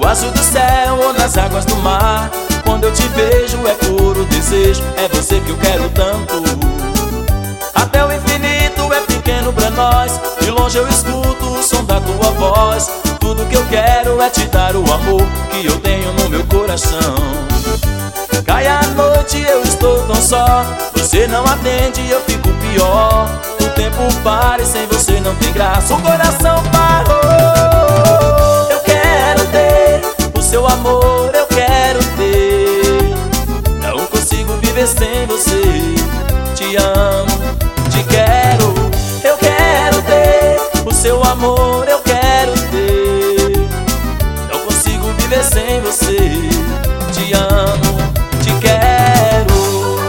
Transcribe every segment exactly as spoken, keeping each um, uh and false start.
no azul do céu ou nas águas do mar. Quando eu te vejo é puro desejo, é você que eu quero tanto. Até o infinito é pequeno pra nós, de longe eu escuto o som da tua voz. Tudo que eu quero é te dar o amor que eu tenho no meu coração. Cai a noite, eu estou tão só, você não atende e eu fico pior. O tempo para e sem você não tem graça, o coração parou. Eu quero ter o seu amor, eu quero ter. Não consigo viver sem você. Te amo, te quero. Eu quero ter o seu amor, eu quero ter. Não consigo viver sem você. Te amo, te quero.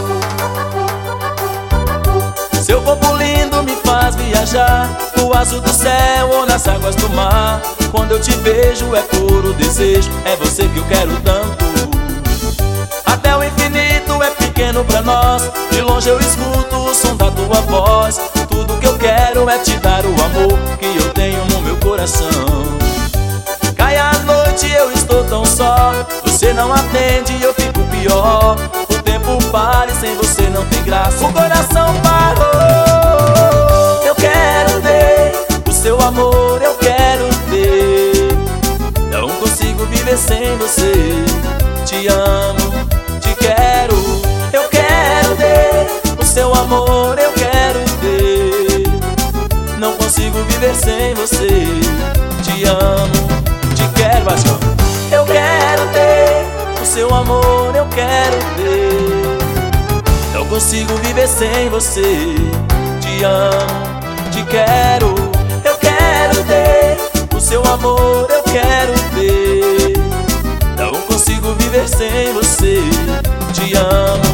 Seu corpo lindo me faz viajar no azul do céu ou nas águas do mar. Quando eu te vejo é puro desejo, é você que eu quero tanto. Até o infinito é pequeno pra nós, de longe eu escuto o som da tua voz. Tudo que eu quero é te dar o amor que eu tenho no meu coração. Cai a noite, eu estou tão só, você não atende e eu fico pior. O tempo para e sem você não tem graça, o coração parou. Eu quero ter o seu amor, eu quero ter. Não consigo viver sem você. Te amo, te quero. Eu quero ter o seu amor, eu quero ter. Não consigo viver sem você. Te amo, te quero, Vasco. Eu quero ter o seu amor, eu quero ter. Não consigo viver sem você. Te amo, te quero. Eu quero ter o seu amor, eu quero ter. Não consigo viver sem você. Te amo.